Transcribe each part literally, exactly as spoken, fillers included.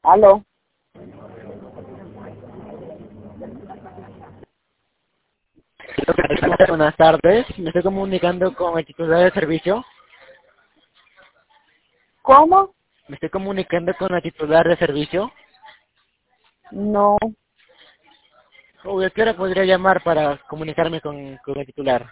Aló. Buenas tardes, me estoy comunicando con el titular del servicio. ¿Cómo? Me estoy comunicando con el titular de servicio. No, ¿O a qué hora podría llamar para comunicarme con, con el titular?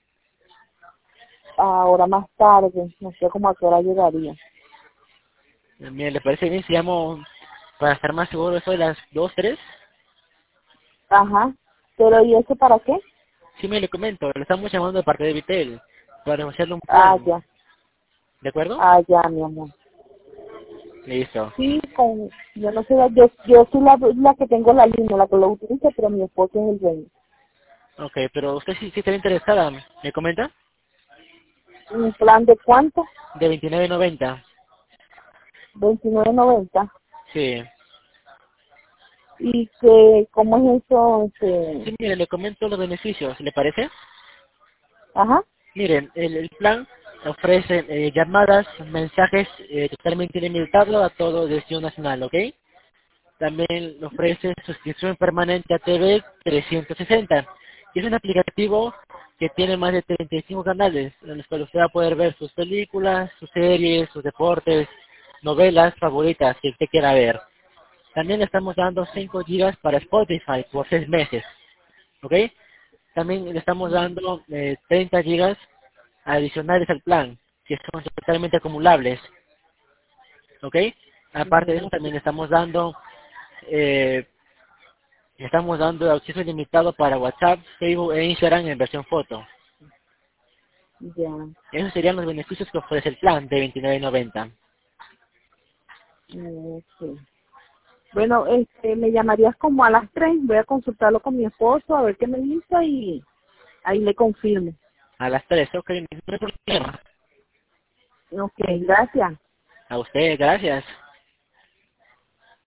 ahora más tarde, no sé cómo a qué hora llegaría. Eh, Mire, ¿le parece bien si llamo para estar más seguro eso de las dos, tres? Ajá, pero ¿y eso para qué? Sí, me le comento, le estamos llamando de parte de Vitel para negociarle un Ah, plan, ya, ¿de acuerdo? ah, ya, mi amor. Listo. Sí, con, yo no sé, yo, yo soy la, la que tengo la línea, la que lo utiliza, pero mi esposo es el dueño. Ok, pero usted sí, sí está interesada, ¿me comenta? ¿Un plan de cuánto? De veintinueve noventa. veintinueve noventa. Sí. ¿Y que cómo es eso? Este, Sí, mire, le comento los beneficios, ¿le parece? ajá, Miren, el, el plan ofrece eh, llamadas, mensajes eh, totalmente ilimitados a todo destino nacional, ¿ok? También ofrece suscripción permanente a T V trescientos sesenta. Y es un aplicativo que tiene más de treinta y cinco canales, en los cuales usted va a poder ver sus películas, sus series, sus deportes, novelas favoritas que usted quiera ver. También le estamos dando cinco gigas para Spotify por seis meses, ¿ok? También le estamos dando eh, treinta gigas adicionales al plan, que son totalmente acumulables, ¿ok? Aparte de eso, también le estamos dando, eh, le estamos dando acceso ilimitado para WhatsApp, Facebook e Instagram en versión foto. ya, Esos serían los beneficios que ofrece el plan de veintinueve noventa. mm, sí. Bueno, este, me llamarías como a las tres, voy a consultarlo con mi esposo a ver qué me dice y ahí le confirmo. A las tres, ok, no hay problema. Ok, gracias. A usted, gracias.